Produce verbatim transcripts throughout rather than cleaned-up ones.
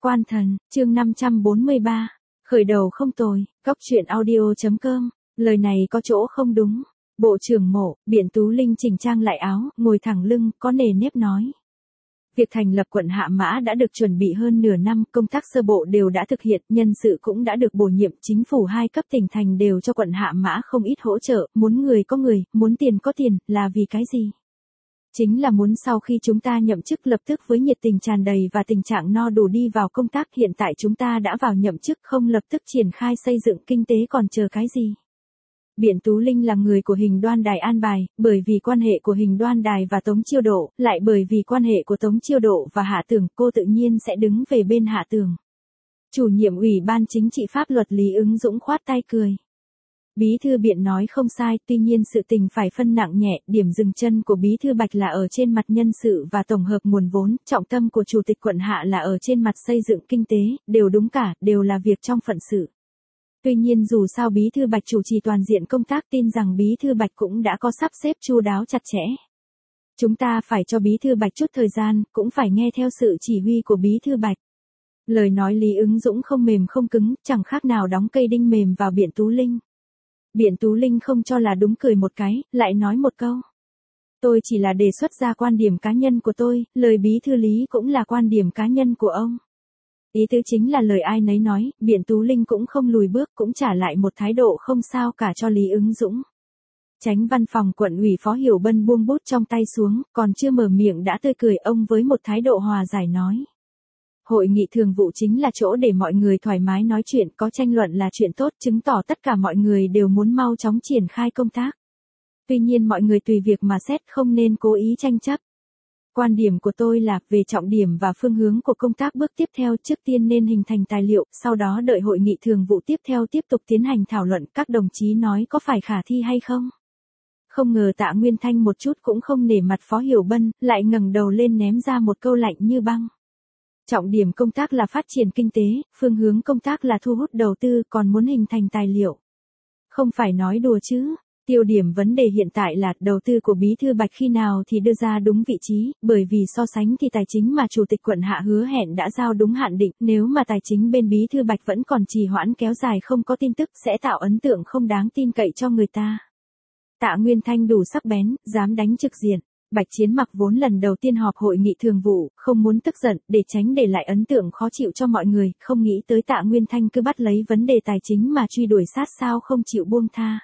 Quan thần, chương năm trăm bốn mươi ba. Khởi đầu không tồi, góc truyện audio chấm com. Lời này có chỗ không đúng. Bộ trưởng Mộ, Biện Tú Linh chỉnh trang lại áo, ngồi thẳng lưng, có nề nếp nói. Việc thành lập quận Hạ Mã đã được chuẩn bị hơn nửa năm, công tác sơ bộ đều đã thực hiện, nhân sự cũng đã được bổ nhiệm, chính phủ hai cấp tỉnh thành đều cho quận Hạ Mã không ít hỗ trợ, muốn người có người, muốn tiền có tiền, là vì cái gì? Chính là muốn sau khi chúng ta nhậm chức lập tức với nhiệt tình tràn đầy và tình trạng no đủ đi vào công tác. Hiện tại chúng ta đã vào nhậm chức, không lập tức triển khai xây dựng kinh tế còn chờ cái gì? Biện Tú Linh là người của Hình Đoan Đài an bài, bởi vì quan hệ của Hình Đoan Đài và Tống Chiêu Độ, lại bởi vì quan hệ của Tống Chiêu Độ và Hạ Tường, cô tự nhiên sẽ đứng về bên Hạ Tường. Chủ nhiệm Ủy ban Chính trị Pháp luật Lý Ứng Dũng khoát tay cười. Bí thư Biện nói không sai, tuy nhiên sự tình phải phân nặng nhẹ, điểm dừng chân của Bí thư Bạch là ở trên mặt nhân sự và tổng hợp nguồn vốn, trọng tâm của Chủ tịch quận Hạ là ở trên mặt xây dựng kinh tế, đều đúng cả, đều là việc trong phận sự. Tuy nhiên dù sao Bí thư Bạch chủ trì toàn diện công tác, tin rằng Bí thư Bạch cũng đã có sắp xếp chu đáo chặt chẽ. Chúng ta phải cho Bí thư Bạch chút thời gian, cũng phải nghe theo sự chỉ huy của Bí thư Bạch. Lời nói Lý Ứng Dũng không mềm không cứng, chẳng khác nào đóng cây đinh mềm vào Biện Tú Linh. Biện Tú Linh không cho là đúng, cười một cái, lại nói một câu. Tôi chỉ là đề xuất ra quan điểm cá nhân của tôi, lời Bí thư Lý cũng là quan điểm cá nhân của ông. Ý tứ chính là lời ai nấy nói, Biện Tú Linh cũng không lùi bước, cũng trả lại một thái độ không sao cả cho Lý Ứng Dũng. Chánh văn phòng quận ủy Phó Hiểu Bân buông bút trong tay xuống, còn chưa mở miệng đã tươi cười ông với một thái độ hòa giải nói. Hội nghị thường vụ chính là chỗ để mọi người thoải mái nói chuyện, có tranh luận là chuyện tốt, chứng tỏ tất cả mọi người đều muốn mau chóng triển khai công tác. Tuy nhiên mọi người tùy việc mà xét, không nên cố ý tranh chấp. Quan điểm của tôi là, về trọng điểm và phương hướng của công tác bước tiếp theo, trước tiên nên hình thành tài liệu, sau đó đợi hội nghị thường vụ tiếp theo tiếp tục tiến hành thảo luận, các đồng chí nói có phải khả thi hay không. Không ngờ Tạ Nguyên Thanh một chút cũng không nể mặt Phó Hiểu Bân, lại ngẩng đầu lên ném ra một câu lạnh như băng. Trọng điểm công tác là phát triển kinh tế, phương hướng công tác là thu hút đầu tư, còn muốn hình thành tài liệu. Không phải nói đùa chứ. Tiêu điểm vấn đề hiện tại là đầu tư của Bí thư Bạch khi nào thì đưa ra đúng vị trí, bởi vì so sánh thì tài chính mà Chủ tịch quận Hạ hứa hẹn đã giao đúng hạn định, nếu mà tài chính bên Bí thư Bạch vẫn còn trì hoãn kéo dài không có tin tức sẽ tạo ấn tượng không đáng tin cậy cho người ta. Tạ Nguyên Thanh đủ sắc bén, dám đánh trực diện. Bạch Chiến Mặc vốn lần đầu tiên họp hội nghị thường vụ, không muốn tức giận, để tránh để lại ấn tượng khó chịu cho mọi người, không nghĩ tới Tạ Nguyên Thanh cứ bắt lấy vấn đề tài chính mà truy đuổi sát sao không chịu buông tha.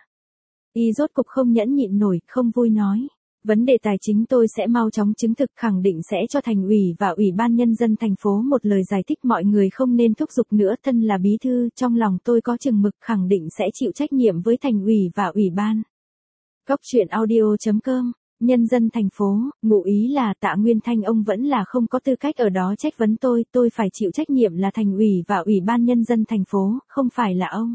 Y rốt cục không nhẫn nhịn nổi, không vui nói. Vấn đề tài chính tôi sẽ mau chóng chứng thực, khẳng định sẽ cho thành ủy và ủy ban nhân dân thành phố một lời giải thích, mọi người không nên thúc giục nữa, thân là bí thư, trong lòng tôi có chừng mực, khẳng định sẽ chịu trách nhiệm với thành ủy và ủy ban. Góc truyện audio chấm com. Nhân dân thành phố, ngụ ý là Tạ Nguyên Thanh ông vẫn là không có tư cách ở đó trách vấn tôi, tôi phải chịu trách nhiệm là thành ủy và ủy ban nhân dân thành phố, không phải là ông.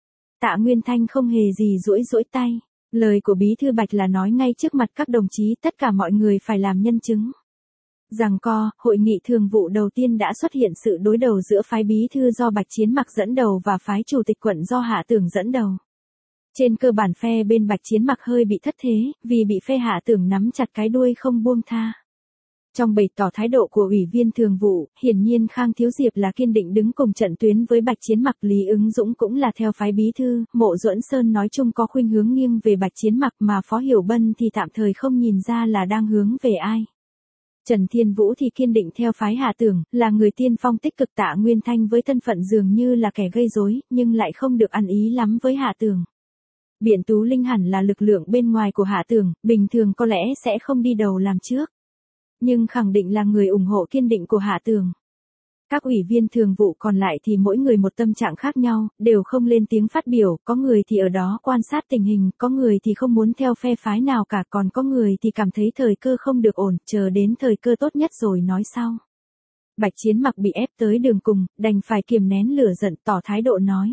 Tạ Nguyên Thanh không hề gì duỗi duỗi tay, lời của Bí thư Bạch là nói ngay trước mặt các đồng chí, tất cả mọi người phải làm nhân chứng. Giằng co, hội nghị thường vụ đầu tiên đã xuất hiện sự đối đầu giữa phái Bí thư do Bạch Chiến Mặc dẫn đầu và phái Chủ tịch quận do Hạ Tường dẫn đầu. Trên cơ bản phe bên Bạch Chiến Mặc hơi bị thất thế, vì bị phe Hạ Tường nắm chặt cái đuôi không buông tha. Trong bày tỏ thái độ của ủy viên thường vụ, hiển nhiên Khang Thiếu Diệp là kiên định đứng cùng trận tuyến với Bạch Chiến Mặc, Lý Ứng Dũng cũng là theo phái bí thư, Mộ Duẫn Sơn nói chung có khuynh hướng nghiêng về Bạch Chiến Mặc, mà Phó Hiểu Bân thì tạm thời không nhìn ra là đang hướng về ai. Trần Thiên Vũ thì kiên định theo phái Hạ Tường, là người tiên phong tích cực. Tạ Nguyên Thanh với thân phận dường như là kẻ gây rối, nhưng lại không được ăn ý lắm với Hạ Tường. Biện Tú Linh hẳn là lực lượng bên ngoài của Hạ Tường, bình thường có lẽ sẽ không đi đầu làm trước, nhưng khẳng định là người ủng hộ kiên định của Hạ Tường. Các ủy viên thường vụ còn lại thì mỗi người một tâm trạng khác nhau, đều không lên tiếng phát biểu, có người thì ở đó quan sát tình hình, có người thì không muốn theo phe phái nào cả, còn có người thì cảm thấy thời cơ không được ổn, chờ đến thời cơ tốt nhất rồi nói sau. Bạch Chiến Mặc bị ép tới đường cùng, đành phải kiềm nén lửa giận, tỏ thái độ nói.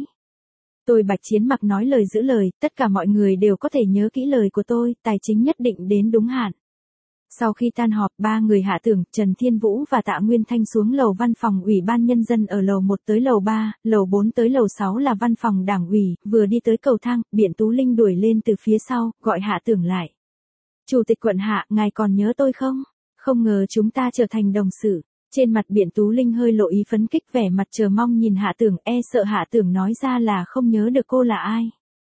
Tôi Bạch Chiến Mặc nói lời giữ lời, tất cả mọi người đều có thể nhớ kỹ lời của tôi, tài chính nhất định đến đúng hạn. Sau khi tan họp, ba người Hạ Tường, Trần Thiên Vũ và Tạ Nguyên Thanh xuống lầu văn phòng ủy ban nhân dân ở lầu một tới lầu ba, lầu bốn tới lầu sáu là văn phòng đảng ủy, vừa đi tới cầu thang, Biện Tú Linh đuổi lên từ phía sau, gọi Hạ Tường lại. Chủ tịch quận Hạ, ngài còn nhớ tôi không? Không ngờ chúng ta trở thành đồng sự. Trên mặt Biện Tú Linh hơi lộ ý phấn kích, vẻ mặt chờ mong nhìn Hạ Tưởng, e sợ Hạ Tưởng nói ra là không nhớ được cô là ai.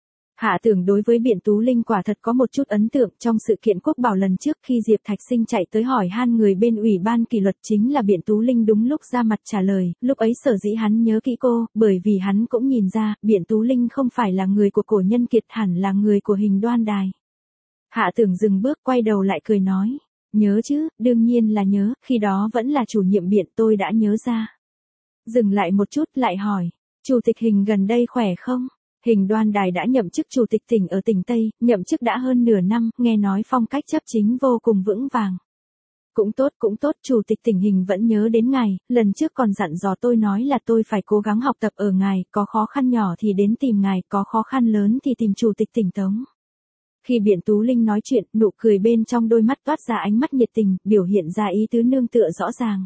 Hạ Tưởng đối với Biện Tú Linh quả thật có một chút ấn tượng, trong sự kiện quốc bảo lần trước khi Diệp Thạch Sinh chạy tới hỏi han người bên ủy ban kỷ luật chính là Biện Tú Linh đúng lúc ra mặt trả lời, lúc ấy sở dĩ hắn nhớ kỹ cô, bởi vì hắn cũng nhìn ra, Biện Tú Linh không phải là người của Cổ Nhân Kiệt, hẳn là người của Hình Đoan Đài. Hạ Tưởng dừng bước quay đầu lại cười nói, nhớ chứ, đương nhiên là nhớ, khi đó vẫn là chủ nhiệm Biện, tôi đã nhớ ra. Dừng lại một chút lại hỏi, Chủ tịch Hình gần đây khỏe không? Hình Đoan Đài đã nhậm chức chủ tịch tỉnh ở tỉnh Tây, nhậm chức đã hơn nửa năm, nghe nói phong cách chấp chính vô cùng vững vàng. Cũng tốt, cũng tốt, chủ tịch tỉnh Hình vẫn nhớ đến ngài, lần trước còn dặn dò tôi nói là tôi phải cố gắng học tập ở ngài, có khó khăn nhỏ thì đến tìm ngài, có khó khăn lớn thì tìm chủ tịch tỉnh Tống. Khi Biện Tú Linh nói chuyện, nụ cười bên trong đôi mắt toát ra ánh mắt nhiệt tình, biểu hiện ra ý tứ nương tựa rõ ràng.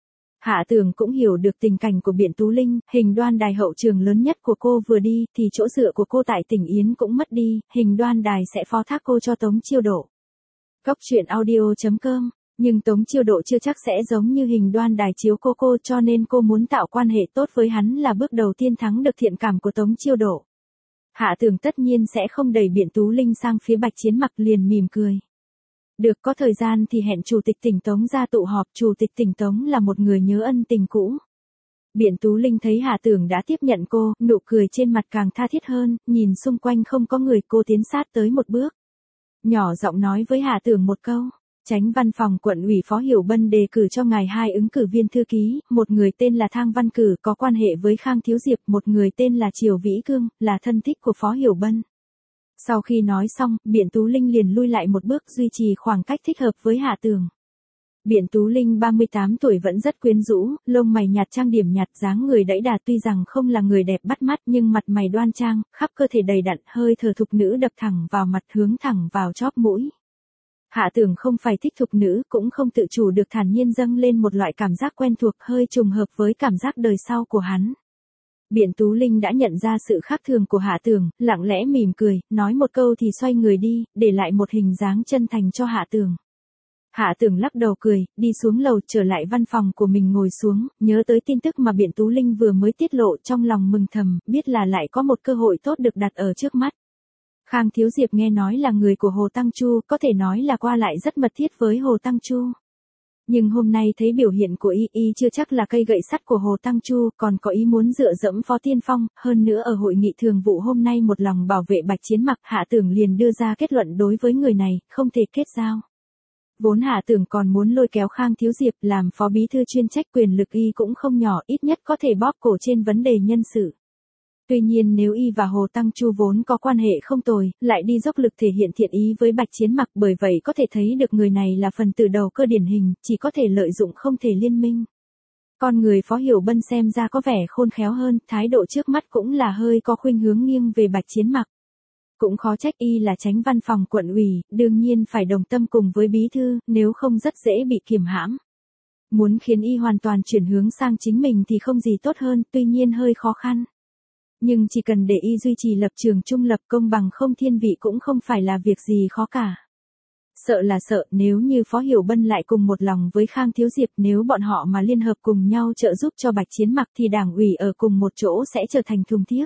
Hạ Tưởng cũng hiểu được tình cảnh của Biện Tú Linh, Hình Đoan Đài hậu trường lớn nhất của cô vừa đi, thì chỗ dựa của cô tại tỉnh Yến cũng mất đi, Hình Đoan Đài sẽ phó thác cô cho Tống Chiêu Độ. Góc truyện audio chấm com, nhưng Tống Chiêu Độ chưa chắc sẽ giống như Hình Đoan Đài chiếu cô cô, cho nên cô muốn tạo quan hệ tốt với hắn là bước đầu tiên thắng được thiện cảm của Tống Chiêu Độ. Hạ Tưởng tất nhiên sẽ không đẩy Biện Tú Linh sang phía Bạch Chiến Mặc, liền mỉm cười. Được, có thời gian thì hẹn chủ tịch tỉnh Tống ra tụ họp, chủ tịch tỉnh Tống là một người nhớ ân tình cũ. Biện Tú Linh thấy Hạ Tưởng đã tiếp nhận cô, nụ cười trên mặt càng tha thiết hơn, nhìn xung quanh không có người, cô tiến sát tới một bước. Nhỏ giọng nói với Hạ Tưởng một câu, Chánh văn phòng quận ủy Phó Hiểu Bân đề cử cho ngài hai ứng cử viên thư ký, một người tên là Thang Văn Cử, có quan hệ với Khang Thiếu Diệp, một người tên là Triều Vĩ Cương, là thân thích của Phó Hiểu Bân. Sau khi nói xong, Biện Tú Linh liền lui lại một bước, duy trì khoảng cách thích hợp với Hạ Tưởng. Biện Tú Linh ba mươi tám tuổi vẫn rất quyến rũ, lông mày nhạt, trang điểm nhạt, dáng người đẫy đà, tuy rằng không là người đẹp bắt mắt nhưng mặt mày đoan trang, khắp cơ thể đầy đặn, hơi thở thục nữ đập thẳng vào mặt, hướng thẳng vào chóp mũi. Hạ Tưởng không phải thích thục nữ, cũng không tự chủ được thản nhiên dâng lên một loại cảm giác quen thuộc, hơi trùng hợp với cảm giác đời sau của hắn. Biện Tú Linh đã nhận ra sự khác thường của Hạ Tưởng, lặng lẽ mỉm cười, nói một câu thì xoay người đi, để lại một hình dáng chân thành cho Hạ Tưởng. Hạ Tưởng lắc đầu cười, đi xuống lầu, trở lại văn phòng của mình ngồi xuống, nhớ tới tin tức mà Biện Tú Linh vừa mới tiết lộ, trong lòng mừng thầm, biết là lại có một cơ hội tốt được đặt ở trước mắt. Khang Thiếu Diệp nghe nói là người của Hồ Tăng Chu, có thể nói là qua lại rất mật thiết với Hồ Tăng Chu. Nhưng hôm nay thấy biểu hiện của y, y chưa chắc là cây gậy sắt của Hồ Tăng Chu, còn có ý muốn dựa dẫm Phó Tiên Phong, hơn nữa ở hội nghị thường vụ hôm nay một lòng bảo vệ Bạch Chiến Mặc, Hạ Tưởng liền đưa ra kết luận đối với người này, không thể kết giao. Vốn Hạ Tưởng còn muốn lôi kéo Khang Thiếu Diệp làm phó bí thư chuyên trách, quyền lực y cũng không nhỏ, ít nhất có thể bóp cổ trên vấn đề nhân sự. Tuy nhiên nếu y và Hồ Tăng Chu vốn có quan hệ không tồi, lại đi dốc lực thể hiện thiện ý với Bạch Chiến Mặc, bởi vậy có thể thấy được người này là phần tử đầu cơ điển hình, chỉ có thể lợi dụng không thể liên minh. Con người Phó Hiểu Bân xem ra có vẻ khôn khéo hơn, thái độ trước mắt cũng là hơi có khuynh hướng nghiêng về Bạch Chiến Mặc. Cũng khó trách y là Chánh văn phòng quận ủy, đương nhiên phải đồng tâm cùng với bí thư, nếu không rất dễ bị kiềm hãm. Muốn khiến y hoàn toàn chuyển hướng sang chính mình thì không gì tốt hơn, tuy nhiên hơi khó khăn. Nhưng chỉ cần để y duy trì lập trường trung lập, công bằng không thiên vị cũng không phải là việc gì khó cả. Sợ là sợ, nếu như Phó Hiểu Bân lại cùng một lòng với Khang Thiếu Diệp, nếu bọn họ mà liên hợp cùng nhau trợ giúp cho Bạch Chiến Mặc thì đảng ủy ở cùng một chỗ sẽ trở thành thùng tiếc.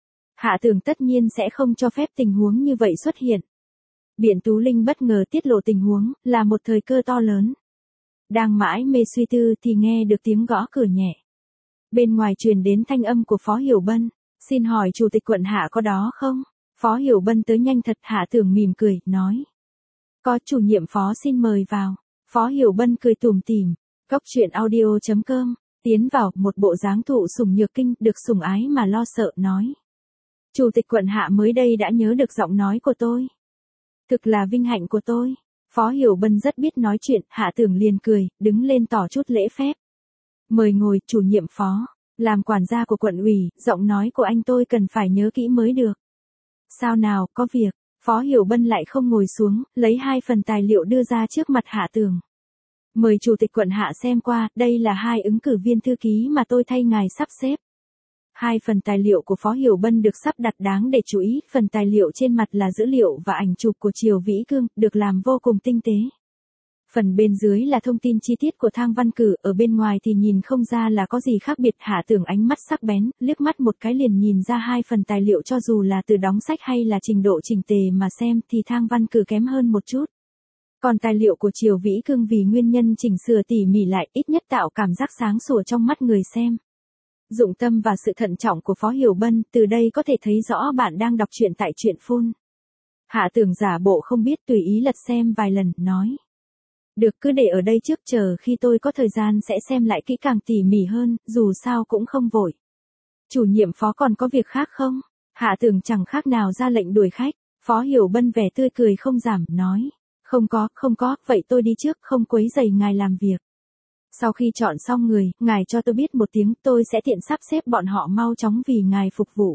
Hạ Tưởng tất nhiên sẽ không cho phép tình huống như vậy xuất hiện. Biện Tú Linh bất ngờ tiết lộ tình huống, là một thời cơ to lớn. Đang mãi mê suy tư thì nghe được tiếng gõ cửa nhẹ. Bên ngoài truyền đến thanh âm của Phó Hiểu Bân. Xin hỏi chủ tịch quận Hạ có đó không? Phó Hiểu Bân tới nhanh thật, Hạ Tưởng mỉm cười, nói. Có, chủ nhiệm Phó xin mời vào. Phó Hiểu Bân cười tủm tỉm. Góc truyện audio chấm com, tiến vào, một bộ dáng thụ sủng nhược kinh, được sủng ái mà lo sợ, nói. Chủ tịch quận Hạ mới đây đã nhớ được giọng nói của tôi. Thực là vinh hạnh của tôi. Phó Hiểu Bân rất biết nói chuyện, Hạ Tưởng liền cười, đứng lên tỏ chút lễ phép. Mời ngồi, chủ nhiệm Phó. Làm quản gia của quận ủy, giọng nói của anh tôi cần phải nhớ kỹ mới được. Sao nào, có việc. Phó Hiểu Bân lại không ngồi xuống, lấy hai phần tài liệu đưa ra trước mặt Hạ Tưởng. Mời chủ tịch quận Hạ xem qua, đây là hai ứng cử viên thư ký mà tôi thay ngài sắp xếp. Hai phần tài liệu của Phó Hiểu Bân được sắp đặt đáng để chú ý, phần tài liệu trên mặt là dữ liệu và ảnh chụp của Triều Vĩ Cương, được làm vô cùng tinh tế. Phần bên dưới là thông tin chi tiết của thang văn cử, ở bên ngoài thì nhìn không ra là có gì khác biệt. Hạ Tưởng ánh mắt sắc bén, liếc mắt một cái liền nhìn ra hai phần tài liệu, cho dù là từ đóng sách hay là trình độ chỉnh tề mà xem thì thang văn cử kém hơn một chút. Còn tài liệu của Triều Vĩ Cương vì nguyên nhân chỉnh sửa tỉ mỉ lại, ít nhất tạo cảm giác sáng sủa trong mắt người xem. Dụng tâm và sự thận trọng của Phó Hiểu Bân, từ đây có thể thấy rõ bạn đang đọc truyện tại Truyện Phun. Hạ Tưởng giả bộ không biết, tùy ý lật xem vài lần, nói. Được, cứ để ở đây trước, chờ khi tôi có thời gian sẽ xem lại kỹ càng tỉ mỉ hơn, dù sao cũng không vội. Chủ nhiệm Phó còn có việc khác không? Hạ Tưởng chẳng khác nào ra lệnh đuổi khách. Phó Hiểu Bân vẻ tươi cười không giảm, nói. Không có, không có, vậy tôi đi trước, không quấy rầy ngài làm việc. Sau khi chọn xong người, ngài cho tôi biết một tiếng, tôi sẽ tiện sắp xếp bọn họ mau chóng vì ngài phục vụ.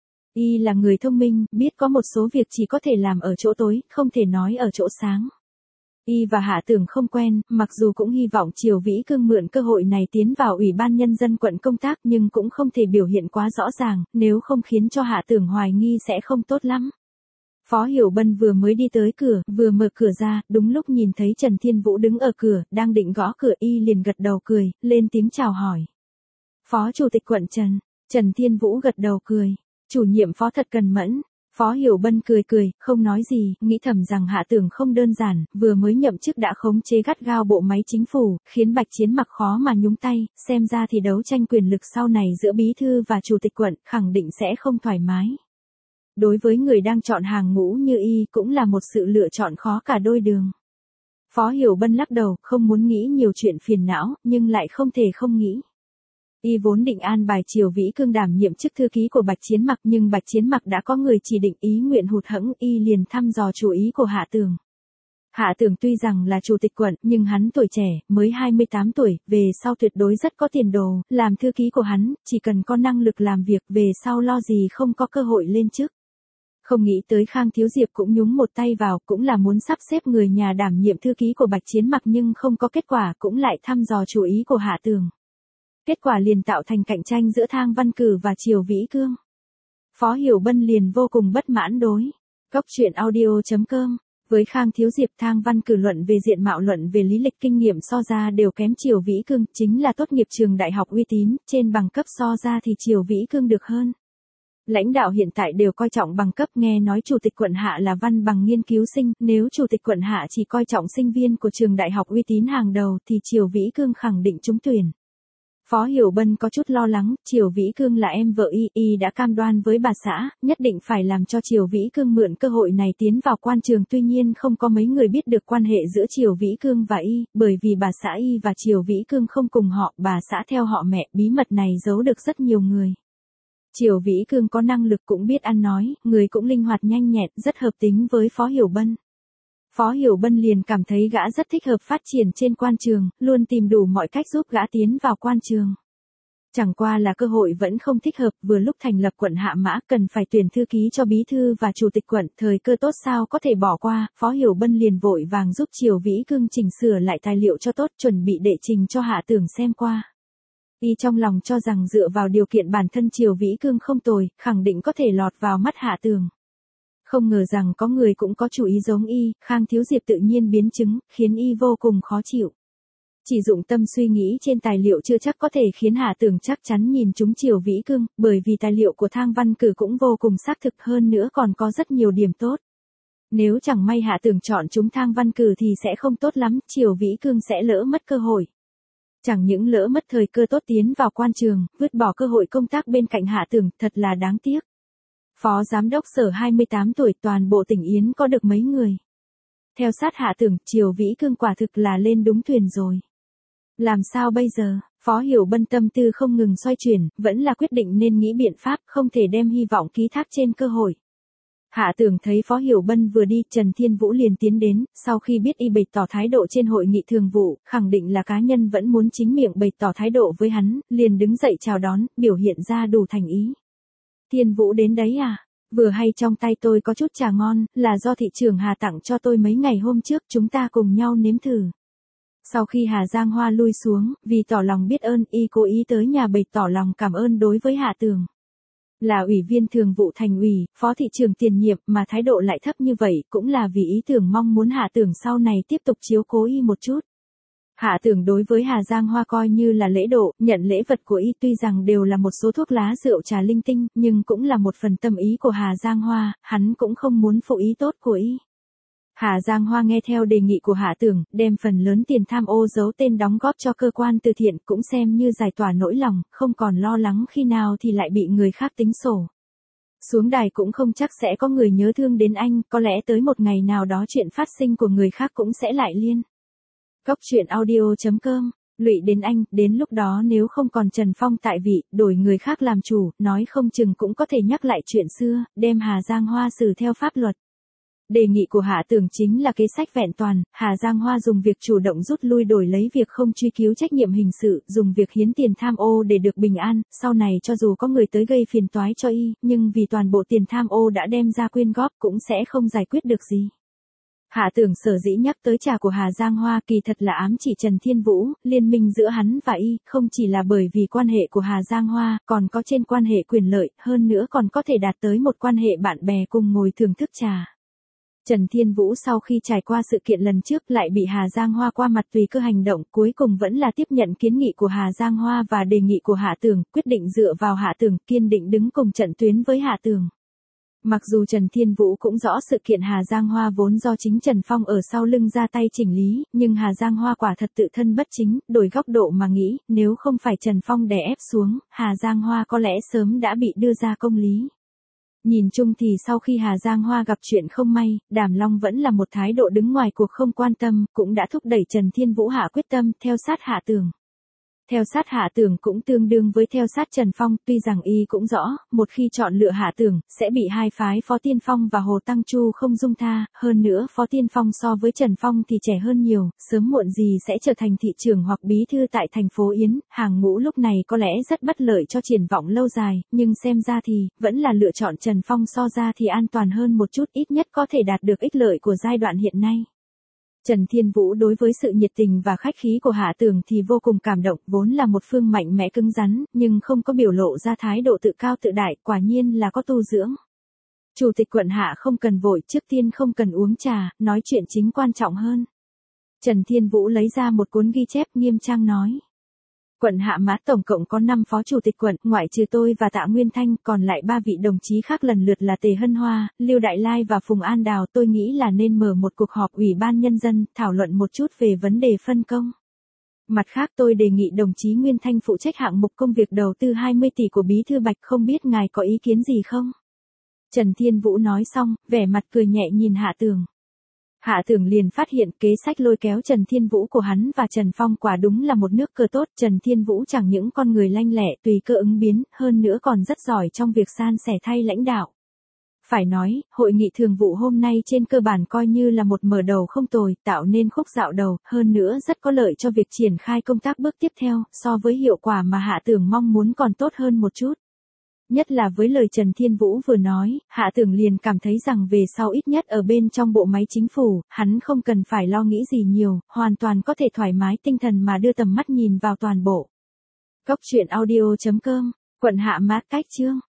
Y là người thông minh, biết có một số việc chỉ có thể làm ở chỗ tối, không thể nói ở chỗ sáng. Y và Hạ Tưởng không quen, mặc dù cũng hy vọng Triều Vĩ Cương mượn cơ hội này tiến vào Ủy ban Nhân dân quận công tác, nhưng cũng không thể biểu hiện quá rõ ràng, nếu không khiến cho Hạ Tưởng hoài nghi sẽ không tốt lắm. Phó Hiểu Bân vừa mới đi tới cửa, vừa mở cửa ra, đúng lúc nhìn thấy Trần Thiên Vũ đứng ở cửa, đang định gõ cửa, Y liền gật đầu cười, lên tiếng chào hỏi. Phó Chủ tịch quận Trần. Trần Thiên Vũ gật đầu cười. Chủ nhiệm Phó thật cần mẫn. Phó Hiểu Bân cười cười, không nói gì, nghĩ thầm rằng Hạ Tưởng không đơn giản, vừa mới nhậm chức đã khống chế gắt gao bộ máy chính phủ, khiến Bạch Chiến Mặc khó mà nhúng tay, xem ra thì đấu tranh quyền lực sau này giữa bí thư và chủ tịch quận, khẳng định sẽ không thoải mái. Đối với người đang chọn hàng ngũ như Y cũng là một sự lựa chọn khó cả đôi đường. Phó Hiểu Bân lắc đầu, không muốn nghĩ nhiều chuyện phiền não, nhưng lại không thể không nghĩ. Y vốn định an bài Triều Vĩ Cương đảm nhiệm chức thư ký của Bạch Chiến Mặc, nhưng Bạch Chiến Mặc đã có người chỉ định, ý nguyện hụt hẫng, Y liền thăm dò chủ ý của Hạ Tưởng. Hạ Tưởng tuy rằng là chủ tịch quận, nhưng hắn tuổi trẻ, mới hai mươi tám tuổi, về sau tuyệt đối rất có tiền đồ, làm thư ký của hắn, chỉ cần có năng lực làm việc, về sau lo gì không có cơ hội lên chức. Không nghĩ tới Khang Thiếu Diệp cũng nhúng một tay vào, cũng là muốn sắp xếp người nhà đảm nhiệm thư ký của Bạch Chiến Mặc, nhưng không có kết quả, cũng lại thăm dò chủ ý của Hạ Tưởng. Kết quả liền tạo thành cạnh tranh giữa Thang Văn Cử và Triều Vĩ Cương. Phó Hiểu Bân liền vô cùng bất mãn đối. Cóc truyện audio chấm com. Với Khang Thiếu Diệp, Thang Văn Cử luận về diện mạo, luận về lý lịch, kinh nghiệm so ra đều kém Triều Vĩ Cương, chính là tốt nghiệp trường đại học uy tín, trên bằng cấp so ra thì Triều Vĩ Cương được hơn. Lãnh đạo hiện tại đều coi trọng bằng cấp, nghe nói chủ tịch quận Hạ là văn bằng nghiên cứu sinh, nếu chủ tịch quận Hạ chỉ coi trọng sinh viên của trường đại học uy tín hàng đầu thì Triều Vĩ Cương khẳng định trúng tuyển. Phó Hiểu Bân có chút lo lắng, Triều Vĩ Cương là em vợ Y, Y đã cam đoan với bà xã, nhất định phải làm cho Triều Vĩ Cương mượn cơ hội này tiến vào quan trường, tuy nhiên không có mấy người biết được quan hệ giữa Triều Vĩ Cương và Y, bởi vì bà xã Y và Triều Vĩ Cương không cùng họ, bà xã theo họ mẹ, bí mật này giấu được rất nhiều người. Triều Vĩ Cương có năng lực, cũng biết ăn nói, người cũng linh hoạt nhanh nhẹn, rất hợp tính với Phó Hiểu Bân. Phó Hiểu Bân liền cảm thấy gã rất thích hợp phát triển trên quan trường, luôn tìm đủ mọi cách giúp gã tiến vào quan trường. Chẳng qua là cơ hội vẫn không thích hợp, vừa lúc thành lập quận Hạ Mã, cần phải tuyển thư ký cho bí thư và chủ tịch quận, thời cơ tốt sao có thể bỏ qua, Phó Hiểu Bân liền vội vàng giúp Triều Vĩ Cương chỉnh sửa lại tài liệu cho tốt, chuẩn bị đệ trình cho Hạ Tưởng xem qua. Y trong lòng cho rằng dựa vào điều kiện bản thân Triều Vĩ Cương không tồi, khẳng định có thể lọt vào mắt Hạ Tưởng. Không ngờ rằng có người cũng có chủ ý giống Y, Khang Thiếu Diệp tự nhiên biến chứng, khiến Y vô cùng khó chịu. Chỉ dụng tâm suy nghĩ trên tài liệu chưa chắc có thể khiến Hạ Tưởng chắc chắn nhìn trúng Triều Vĩ Cương, bởi vì tài liệu của Thang Văn Cử cũng vô cùng xác thực, hơn nữa còn có rất nhiều điểm tốt. Nếu chẳng may Hạ Tưởng chọn trúng Thang Văn Cử thì sẽ không tốt lắm, Triều Vĩ Cương sẽ lỡ mất cơ hội. Chẳng những lỡ mất thời cơ tốt tiến vào quan trường, vứt bỏ cơ hội công tác bên cạnh Hạ Tưởng, thật là đáng tiếc. Phó Giám đốc Sở hai mươi tám tuổi, toàn bộ tỉnh Yến có được mấy người. Theo sát Hạ Tưởng, Triều Vĩ Cương quả thực là lên đúng thuyền rồi. Làm sao bây giờ? Phó Hiểu Bân tâm tư không ngừng xoay chuyển, vẫn là quyết định nên nghĩ biện pháp, không thể đem hy vọng ký thác trên cơ hội. Hạ Tưởng thấy Phó Hiểu Bân vừa đi, Trần Thiên Vũ liền tiến đến, sau khi biết Y bày tỏ thái độ trên hội nghị thường vụ, khẳng định là cá nhân vẫn muốn chính miệng bày tỏ thái độ với hắn, liền đứng dậy chào đón, biểu hiện ra đủ thành ý. Thiên Vũ đến đấy à? Vừa hay trong tay tôi có chút trà ngon, là do thị trưởng Hà tặng cho tôi mấy ngày hôm trước, chúng ta cùng nhau nếm thử. Sau khi Hà Giang Hoa lui xuống, vì tỏ lòng biết ơn, Y cố ý tới nhà bày tỏ lòng cảm ơn đối với Hạ Tưởng. Là ủy viên thường vụ thành ủy, phó thị trưởng tiền nhiệm mà thái độ lại thấp như vậy cũng là vì ý tưởng mong muốn Hạ Tưởng sau này tiếp tục chiếu cố y một chút. Hạ Tưởng đối với Hà Giang Hoa coi như là lễ độ, nhận lễ vật của y tuy rằng đều là một số thuốc lá rượu trà linh tinh, nhưng cũng là một phần tâm ý của Hà Giang Hoa, hắn cũng không muốn phụ ý tốt của y. Hà Giang Hoa nghe theo đề nghị của Hạ Tưởng, đem phần lớn tiền tham ô giấu tên đóng góp cho cơ quan từ thiện cũng xem như giải tỏa nỗi lòng, không còn lo lắng khi nào thì lại bị người khác tính sổ. Xuống đài cũng không chắc sẽ có người nhớ thương đến anh, có lẽ tới một ngày nào đó chuyện phát sinh của người khác cũng sẽ lại liên. Góc truyện audio chấm com, lụy đến anh, đến lúc đó nếu không còn Trần Phong tại vị, đổi người khác làm chủ, nói không chừng cũng có thể nhắc lại chuyện xưa, đem Hà Giang Hoa xử theo pháp luật. Đề nghị của Hạ Tưởng chính là kế sách vẹn toàn, Hà Giang Hoa dùng việc chủ động rút lui đổi lấy việc không truy cứu trách nhiệm hình sự, dùng việc hiến tiền tham ô để được bình an, sau này cho dù có người tới gây phiền toái cho y, nhưng vì toàn bộ tiền tham ô đã đem ra quyên góp cũng sẽ không giải quyết được gì. Hạ Tưởng sở dĩ nhắc tới trà của Hà Giang Hoa kỳ thật là ám chỉ Trần Thiên Vũ, liên minh giữa hắn và y, không chỉ là bởi vì quan hệ của Hà Giang Hoa, còn có trên quan hệ quyền lợi, hơn nữa còn có thể đạt tới một quan hệ bạn bè cùng ngồi thưởng thức trà. Trần Thiên Vũ sau khi trải qua sự kiện lần trước lại bị Hà Giang Hoa qua mặt tùy cơ hành động, cuối cùng vẫn là tiếp nhận kiến nghị của Hà Giang Hoa và đề nghị của Hạ Tưởng, quyết định dựa vào Hạ Tưởng, kiên định đứng cùng trận tuyến với Hạ Tưởng. Mặc dù Trần Thiên Vũ cũng rõ sự kiện Hà Giang Hoa vốn do chính Trần Phong ở sau lưng ra tay chỉnh lý, nhưng Hà Giang Hoa quả thật tự thân bất chính, đổi góc độ mà nghĩ, nếu không phải Trần Phong đè ép xuống, Hà Giang Hoa có lẽ sớm đã bị đưa ra công lý. Nhìn chung thì sau khi Hà Giang Hoa gặp chuyện không may, Đàm Long vẫn là một thái độ đứng ngoài cuộc không quan tâm, cũng đã thúc đẩy Trần Thiên Vũ hạ quyết tâm, theo sát Hạ Tưởng. Theo sát Hạ Tưởng cũng tương đương với theo sát Trần Phong, tuy rằng y cũng rõ, một khi chọn lựa Hạ Tưởng, sẽ bị hai phái Phó Tiên Phong và Hồ Tăng Chu không dung tha, hơn nữa Phó Tiên Phong so với Trần Phong thì trẻ hơn nhiều, sớm muộn gì sẽ trở thành thị trưởng hoặc bí thư tại thành phố Yến, hàng ngũ lúc này có lẽ rất bất lợi cho triển vọng lâu dài, nhưng xem ra thì, vẫn là lựa chọn Trần Phong so ra thì an toàn hơn một chút, ít nhất có thể đạt được ích lợi của giai đoạn hiện nay. Trần Thiên Vũ đối với sự nhiệt tình và khách khí của Hạ Tưởng thì vô cùng cảm động, vốn là một phương mạnh mẽ cứng rắn, nhưng không có biểu lộ ra thái độ tự cao tự đại, quả nhiên là có tu dưỡng. Chủ tịch quận Hạ không cần vội, trước tiên không cần uống trà, nói chuyện chính quan trọng hơn. Trần Thiên Vũ lấy ra một cuốn ghi chép nghiêm trang nói. Quận Hạ Mã tổng cộng có năm phó chủ tịch quận, ngoại trừ tôi và Tạ Nguyên Thanh, còn lại ba vị đồng chí khác lần lượt là Tề Hân Hoa, Lưu Đại Lai và Phùng An Đào. Tôi nghĩ là nên mở một cuộc họp ủy ban nhân dân, thảo luận một chút về vấn đề phân công. Mặt khác tôi đề nghị đồng chí Nguyên Thanh phụ trách hạng mục công việc đầu tư hai mươi tỷ của Bí thư Bạch, không biết ngài có ý kiến gì không? Trần Thiên Vũ nói xong, vẻ mặt cười nhẹ nhìn Hạ Tưởng. Hạ Tưởng liền phát hiện kế sách lôi kéo Trần Thiên Vũ của hắn và Trần Phong quả đúng là một nước cờ tốt. Trần Thiên Vũ chẳng những con người lanh lẹ tùy cơ ứng biến, hơn nữa còn rất giỏi trong việc san sẻ thay lãnh đạo. Phải nói, hội nghị thường vụ hôm nay trên cơ bản coi như là một mở đầu không tồi, tạo nên khúc dạo đầu, hơn nữa rất có lợi cho việc triển khai công tác bước tiếp theo, so với hiệu quả mà Hạ Tưởng mong muốn còn tốt hơn một chút. Nhất là với lời Trần Thiên Vũ vừa nói, Hạ Tưởng liền cảm thấy rằng về sau ít nhất ở bên trong bộ máy chính phủ, hắn không cần phải lo nghĩ gì nhiều, hoàn toàn có thể thoải mái tinh thần mà đưa tầm mắt nhìn vào toàn bộ. Góc truyện audio chấm com, quận Hạ Mã cách chương.